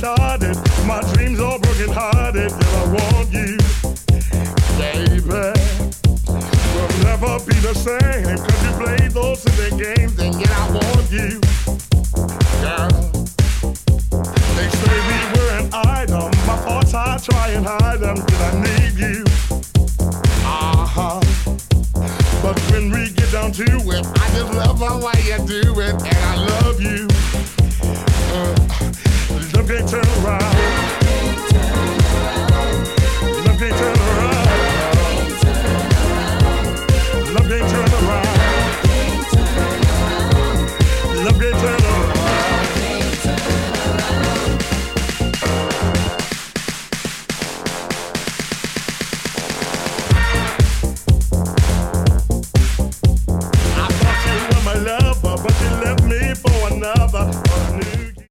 started. My dreams all broken hearted. Yet I want you, baby. We'll never be the same. Cause you played those silly games. And yet I want you, girl. They say we were an item. My thoughts I try and hide them. Did I need